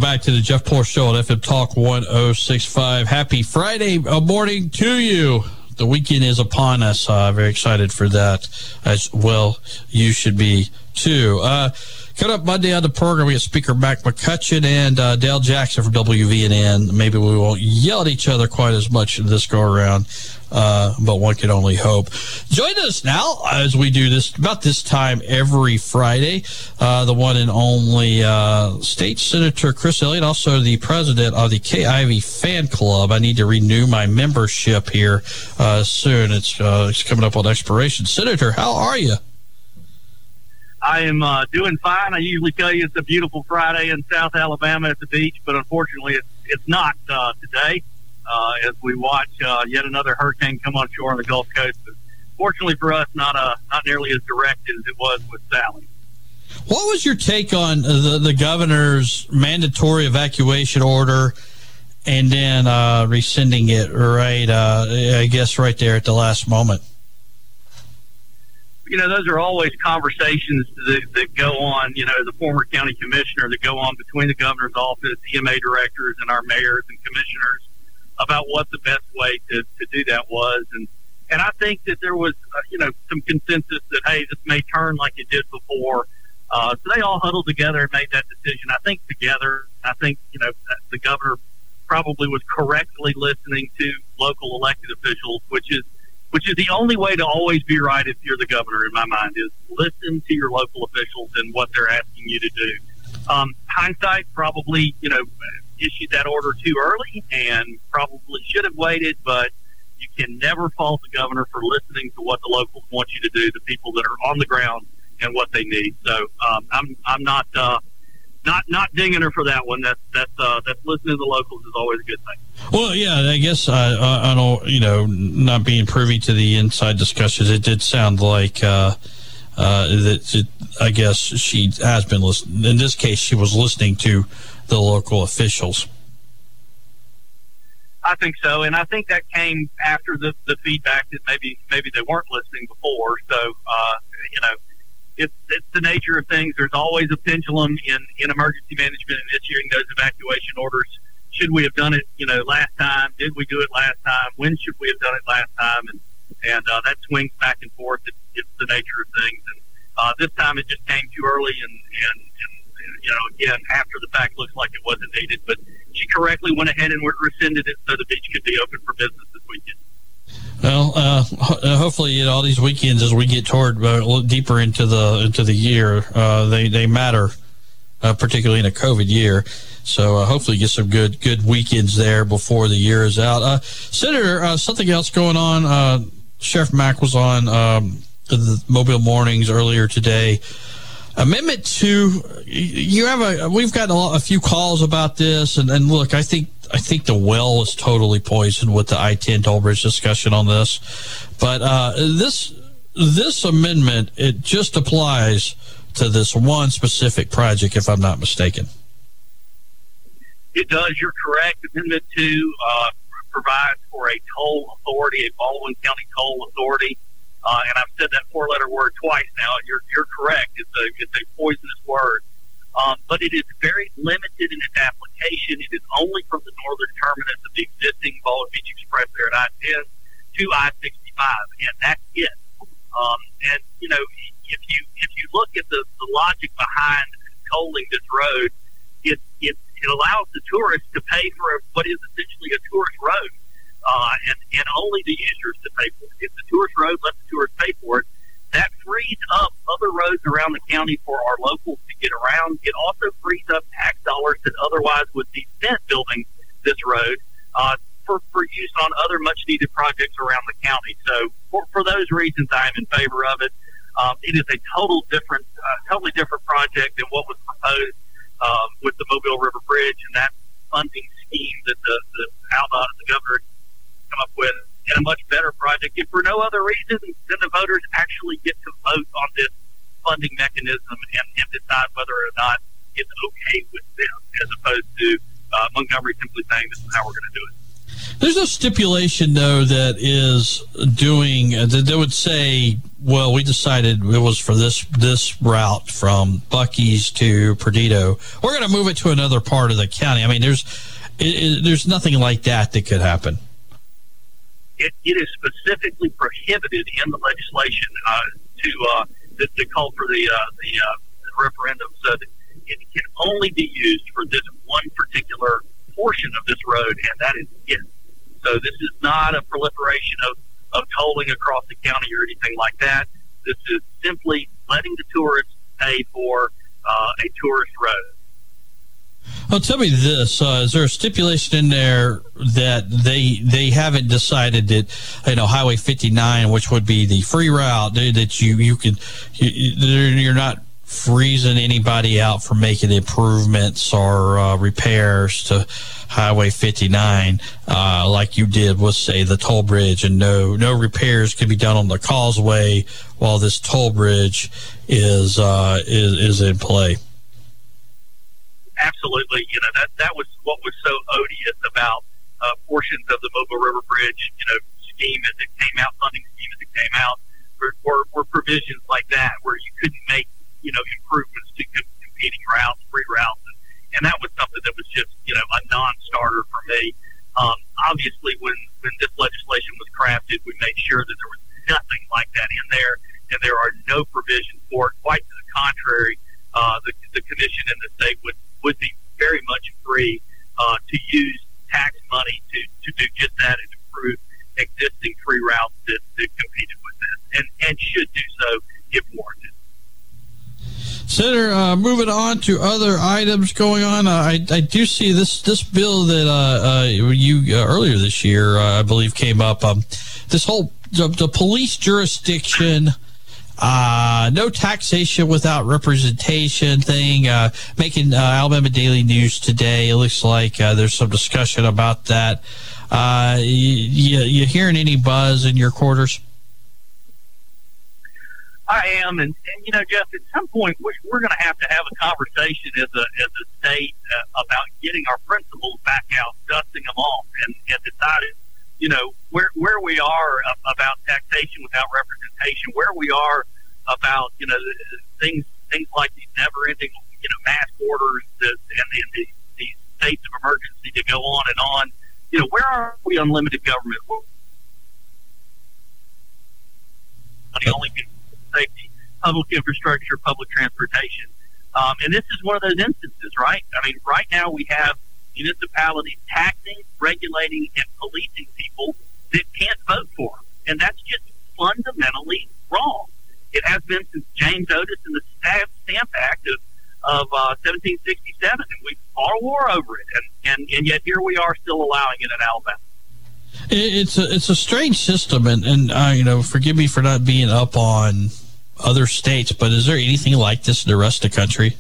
back to the Jeff Poor Show at FM Talk 1065. Happy Friday morning to you. The weekend is upon us. Very excited for that as well. You should be too. Coming up Monday on the program, we have Speaker Mac McCutcheon and Dale Jackson from WVNN. Maybe we won't yell at each other quite as much this go around, but one can only hope. Join us now as we do this about this time every Friday. The one and only State Senator Chris Elliott, also the president of the Kay Ivey Fan Club. I need to renew my membership here soon. It's coming up on expiration. Senator, how are you? I am doing fine. I usually tell you it's a beautiful Friday in South Alabama at the beach, but unfortunately it's not today as we watch yet another hurricane come on shore on the Gulf Coast. But fortunately for us, not nearly as direct as it was with Sally. What was your take on the governor's mandatory evacuation order and then rescinding it right, I guess, right there at the last moment? You know, those are always conversations that go on, you know, as a former county commissioner, that go on between the governor's office, EMA directors, and our mayors and commissioners about what the best way to do that was. And I think that there was, some consensus that, hey, this may turn like it did before. So they all huddled together and made that decision. I think together, the governor probably was correctly listening to local elected officials, which is the only way to always be right if you're the governor, in my mind, is listen to your local officials and what they're asking you to do. Hindsight, probably, issued that order too early and probably should have waited, but you can never fault the governor for listening to what the locals want you to do, the people that are on the ground and what they need. So I'm not dinging her for that one. That's listening to the locals is always a good thing. Well, yeah, I guess I don't, not being privy to the inside discussions, it did sound like that I guess she has been listening. In this case, she was listening to the local officials. I think so, and I think that came after the feedback that maybe they weren't listening before. So, It's the nature of things. There's always a pendulum in emergency management and issuing those evacuation orders. Should we have done it, last time? Did we do it last time? When should we have done it last time? And that swings back and forth. It's the nature of things. And this time it just came too early and again, after the fact, looks like it wasn't needed. But she correctly went ahead and rescinded it so the beach could be open for business this weekend. Well, hopefully, all these weekends as we get toward a little deeper into the year, they matter, particularly in a COVID year. So hopefully, get some good weekends there before the year is out. Senator, something else going on. Sheriff Mack was on the Mobile Mornings earlier today. Amendment 2. We've gotten a few calls about this, and look, I think the well is totally poisoned with the I-10 toll bridge discussion on this. But this amendment, it just applies to this one specific project, if I'm not mistaken. It does. You're correct. Amendment 2 provides for a toll authority, a Baldwin County toll authority. And I've said that four-letter word twice now. You're correct. It's a poisonous word. But it is very limited in its application. It is only from the northern terminus of the existing Baldwin Beach Express there at I-10 to I-65, and that's it. And if you look at the logic behind tolling this road, it allows the tourists to pay for what is essentially a tourist road, and only the users to pay for it. If the tourist road lets the tourists pay for it, that frees up other roads around the county for our locals to get around. It also frees up tax dollars that otherwise would be spent building this road for use on other much-needed projects around the county. So for those reasons, I am in favor of it. It is a totally different project than what was proposed with the Mobile River Bridge and that funding scheme that the outlaw the governor come up with. And a much better project. If for no other reason, then the voters actually get to vote on this funding mechanism and decide whether or not it's okay with them, as opposed to Montgomery simply saying this is how we're going to do it. There's no stipulation, though, that is doing that would say well, we decided it was for this route from Buc-ee's to Perdido. We're going to move it to another part of the county. I mean, there's nothing like that could happen. It is specifically prohibited in the legislation to call for the referendum, so that it can only be used for this one particular portion of this road, and that is it. So this is not a proliferation of tolling across the county or anything like that. This is simply letting the tourists pay for a tourist road. Well, tell me this: is there a stipulation in there that they haven't decided that Highway 59, which would be the free route, that you're not freezing anybody out for making improvements or repairs to Highway 59, like you did with, say, the toll bridge, and no repairs can be done on the causeway while this toll bridge is in play? Absolutely. That was what was so odious about portions of the Mobile River Bridge, scheme as it came out, funding scheme as it came out, were provisions like that where you couldn't make, improvements to competing routes, free routes. And that was something that was just, a non-starter for me. Obviously, when this legislation was crafted, we made sure that there was nothing like that in there, and there are no provisions for it. Quite to the contrary, the commission and the state would be very much free to use tax money to do just that and improve existing free routes that competed with this, and should do so if warranted. Senator, moving on to other items going on, I do see this bill that you earlier this year, I believe, came up. This whole the police jurisdiction, no taxation without representation thing, making Alabama Daily News today. It looks like there's some discussion about that. You hearing any buzz in your quarters? I am, and Jeff, at some point we're going to have a conversation as a state about getting our principals back out, dusting them off, and deciding, where we are about taxation without representation, where we are about things like these never-ending mass orders and these states of emergency to go on and on. Where are we on limited government? Only safety, public infrastructure, public transportation. And this is one of those instances, right? I mean, right now we have municipalities taxing, regulating, and policing people that can't vote for them. And that's just fundamentally wrong. It has been since James Otis and the Stamp Act of 1767, and we fought a war over it. And yet here we are still allowing it in Alabama. It's a strange system, and forgive me for not being up on other states, but is there anything like this in the rest of the country?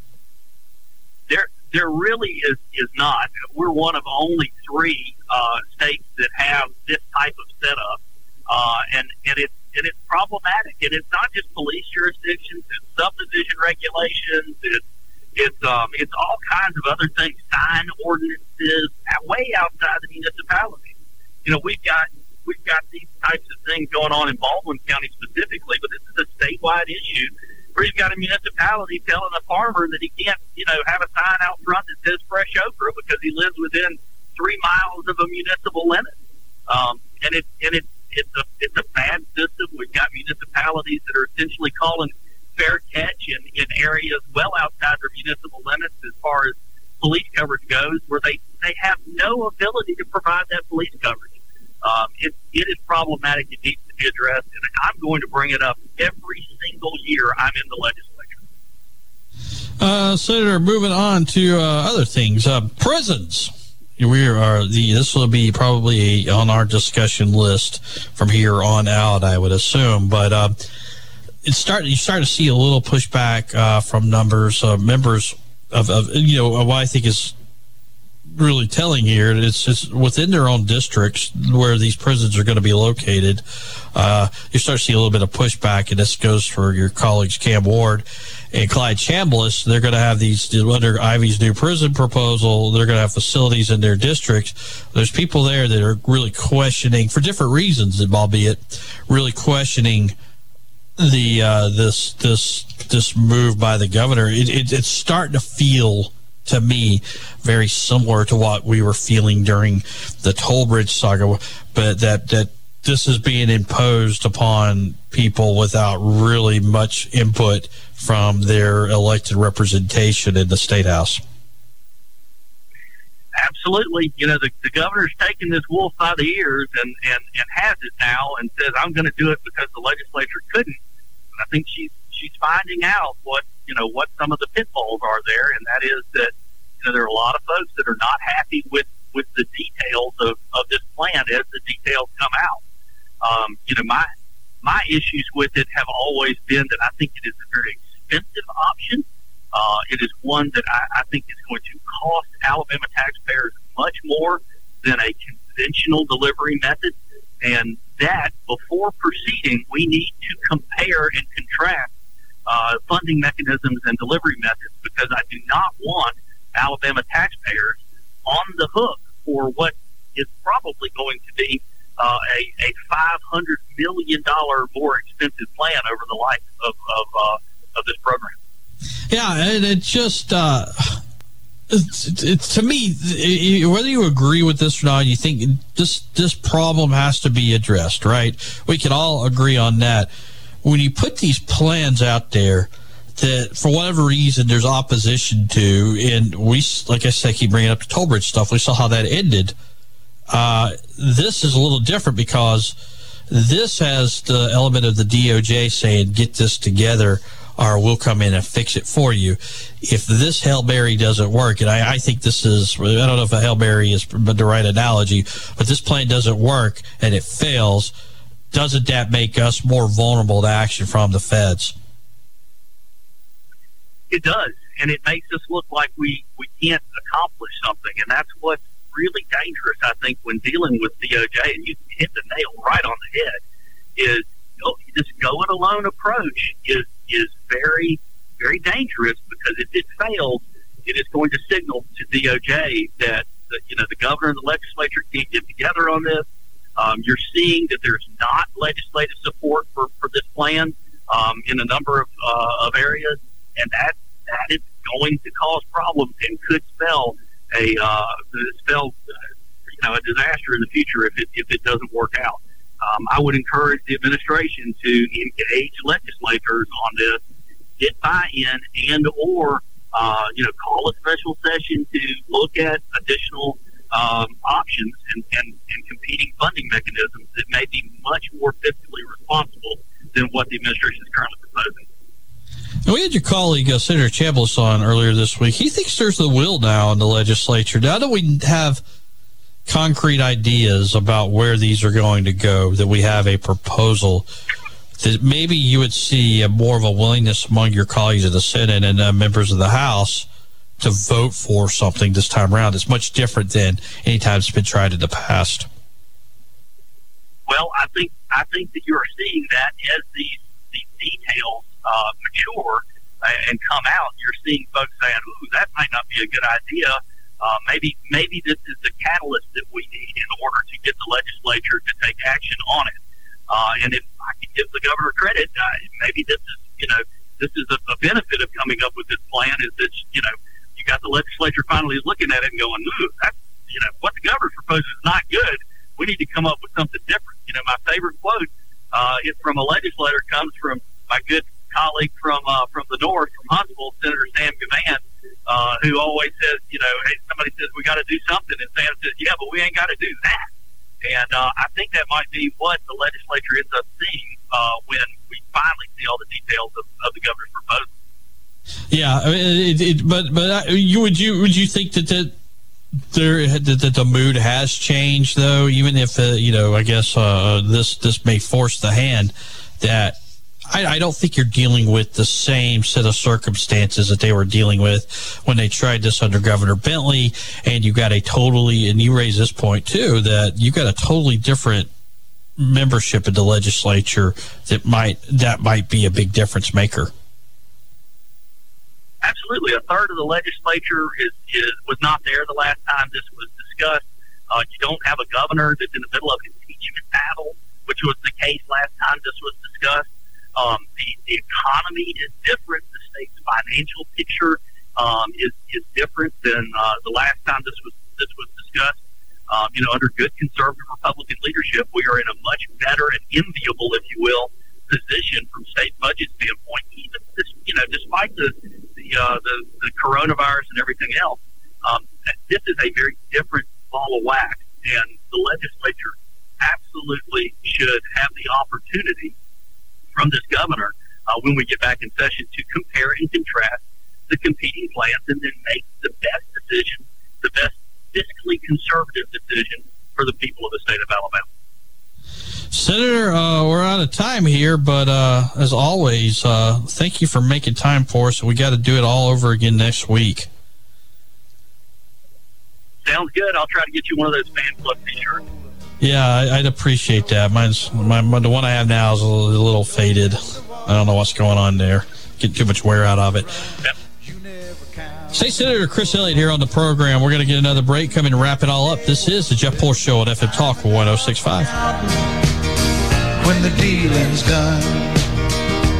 There really is not. We're one of only 3 states that have this type of setup, and it's problematic. And it's not just police jurisdictions; it's subdivision regulations. It's all kinds of other things, sign ordinances, way outside the municipality. We've got these types of things going on in Baldwin County specifically, but this is a statewide issue where you've got a municipality telling a farmer that he can't, have a sign out front that says fresh okra because he lives within 3 miles of a municipal limit. And it's a bad system. We've got municipalities that are essentially calling fair catch in areas well outside their municipal limits as far as police coverage goes, where they have no ability to provide that police coverage. It is problematic. It needs to be addressed, and I'm going to bring it up every single year I'm in the legislature. Senator, moving on to other things. Prisons. This will be probably on our discussion list from here on out, I would assume. But you start to see a little pushback from members of what I think is really telling here. It's just within their own districts where these prisons are going to be located. You start to see a little bit of pushback, and this goes for your colleagues Cam Ward and Clyde Chambliss. They're going to have these under Ivy's new prison proposal. They're going to have facilities in their districts. There's people there that are really questioning, for different reasons, albeit really questioning this move by the governor, it's starting to feel to me very similar to what we were feeling during the toll bridge saga, but that this is being imposed upon people without really much input from their elected representation in the State House. Absolutely. The governor's taking this wolf by the ears and has it now and says, I'm going to do it because the legislature couldn't. And I think she's finding out what some of the pitfalls are there, and that is that there are a lot of folks that are not happy with the details of this plan as the details come out. My issues with it have always been that I think it is a very expensive option. It is one that I think is going to cost Alabama taxpayers much more than a conventional delivery method, and that before proceeding, we need to compare and contrast funding mechanisms and delivery methods, because I do not want Alabama taxpayers on the hook for what is probably going to be a $500 million more expensive plan over the life of this program. Yeah, and it just it's to me, whether you agree with this or not, you think this problem has to be addressed, right? We can all agree on that. When you put these plans out there that for whatever reason there's opposition to, and we, like I said, keep bringing up the toll bridge stuff, we saw how that ended. This is a little different because this has the element of the DOJ saying, get this together or we'll come in and fix it for you. If this Hail Mary doesn't work, and I think this is, I don't know if a Hail Mary is the right analogy, but this plan doesn't work and it fails, doesn't that make us more vulnerable to action from the feds? It does, and it makes us look like we can't accomplish something, and that's what's really dangerous, I think, when dealing with DOJ, and you hit the nail right on the head, is this go-it-alone approach is very, very dangerous, because if it fails, it is going to signal to DOJ that the governor and the legislature can't get together on this. You're seeing that there's not legislative support for this plan in a number of areas, and that is going to cause problems and could spell a disaster in the future if it doesn't work out. I would encourage the administration to engage legislators on this, get buy-in, and/or call a special session to look at additional options and competing funding mechanisms that may be much more fiscally responsible than what the administration is currently proposing. We had your colleague, Senator Chambliss, on earlier this week. He thinks there's the will now in the legislature. Now that we have concrete ideas about where these are going to go, that we have a proposal, that maybe you would see more of a willingness among your colleagues in the Senate and members of the House to vote for something this time around. It's much different than any time it's been tried in the past. Well, I think that you're seeing that as these details mature and come out. You're seeing folks saying, "Ooh, that might not be a good idea. Maybe this is the catalyst that we need in order to get the legislature to take action on it." And if I can give the governor credit, maybe this is a benefit of coming up with this plan, is that you got the legislature finally looking at it and going, "Ooh, that's what the governor proposes is not good. We need to come up with something different." My favorite quote from a legislator comes from my good colleague from the north, from Huntsville, Senator Sam Gavan, who always says, hey, somebody says we got to do something, and Sam says, yeah, but we ain't got to do that. And I think that might be what the legislature ends up seeing when we finally see all the details of the governor's proposal. Yeah, would you think that the mood has changed, though, even if I guess this may force the hand, that I don't think you're dealing with the same set of circumstances that they were dealing with when they tried this under Governor Bentley, and you got and you raised this point too, that you got a totally different membership in the legislature that might be a big difference maker. Absolutely. A third of the legislature was not there the last time this was discussed. You don't have a governor that's in the middle of an impeachment battle, which was the case last time this was discussed. The economy is different. The state's financial picture is different than the last time this was discussed. Under good conservative Republican leadership, we are in a much better and enviable, if you will, position from state budget standpoint. Even despite the coronavirus and everything else, this is a very different ball of wax, and the legislature absolutely should have the opportunity from this governor when we get back in session to compare and contrast the competing plans and then make the best decision, the best fiscally conservative decision for the people of the state of Alabama. Senator, we're out of time here, but as always, thank you for making time for us. We got to do it all over again next week. Sounds good. I'll try to get you one of those fan club t-shirts. Yeah, I'd appreciate that. Mine's the one I have now is a little faded. I don't know what's going on there. Getting too much wear out of it. Yep. State Senator Chris Elliott here on the program. We're going to get another break, come and wrap it all up. This is the Jeff Poor Show on FM Talk 106.5. When the dealing's done,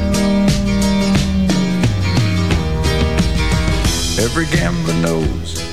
every gambler knows